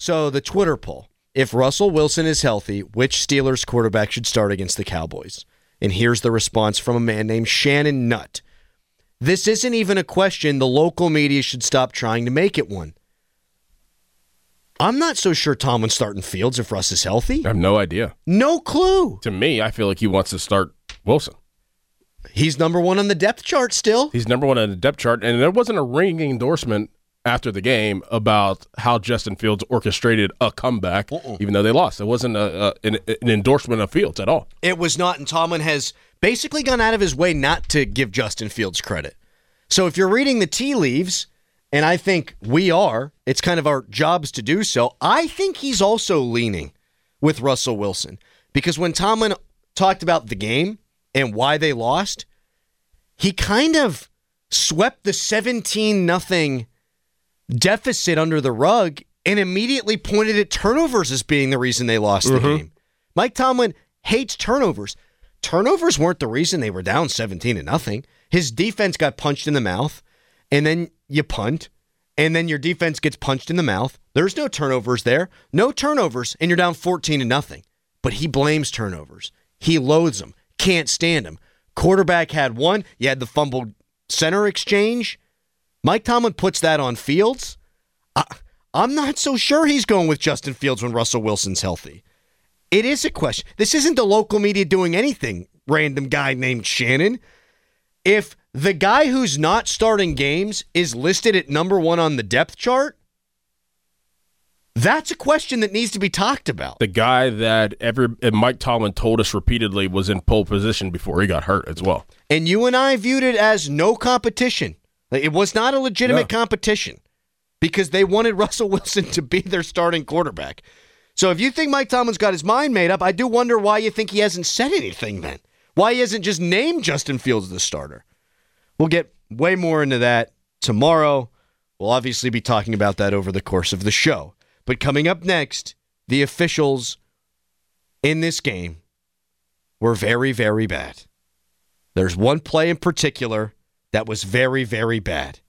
So the Twitter poll. If Russell Wilson is healthy, which Steelers quarterback should start against the Cowboys? And here's the response from a man named Shannon Nutt. This isn't even a question. The local media should stop trying to make it one. I'm not so sure Tomlin's starting Fields if Russ is healthy. I have no idea. No clue. To me, I feel like he wants to start Wilson. He's number one on the depth chart still. He's number one on the depth chart, and there wasn't a ringing endorsement after the game about how Justin Fields orchestrated a comeback, even though they lost. It wasn't an endorsement of Fields at all. It was not, and Tomlin has basically gone out of his way not to give Justin Fields credit. So if you're reading the tea leaves, and I think we are, it's kind of our jobs to do so, I think he's also leaning with Russell Wilson. Because when Tomlin talked about the game and why they lost, he kind of swept the 17-0 deficit under the rug and immediately pointed at turnovers as being the reason they lost the game. Mike Tomlin hates turnovers. Turnovers weren't the reason they were down 17-0. His defense got punched in the mouth, and then you punt, and then your defense gets punched in the mouth. There's no turnovers there. No turnovers, and you're down 14-0. But he blames turnovers. He loathes them. Can't stand them. Quarterback had one. You had the fumbled center exchange. Mike Tomlin puts that on Fields. I'm not so sure he's going with Justin Fields when Russell Wilson's healthy. It is a question. This isn't the local media doing anything, random guy named Shannon. If the guy who's not starting games is listed at number one on the depth chart, that's a question that needs to be talked about. The guy that Mike Tomlin told us repeatedly was in pole position before he got hurt as well. And you and I viewed it as no competition. It was not a legitimate competition because they wanted Russell Wilson to be their starting quarterback. So if you think Mike Tomlin's got his mind made up, I do wonder why you think he hasn't said anything then. Why he hasn't just named Justin Fields the starter. We'll get way more into that tomorrow. We'll obviously be talking about that over the course of the show. But coming up next, the officials in this game were very, very bad. There's one play in particular that was very, very bad.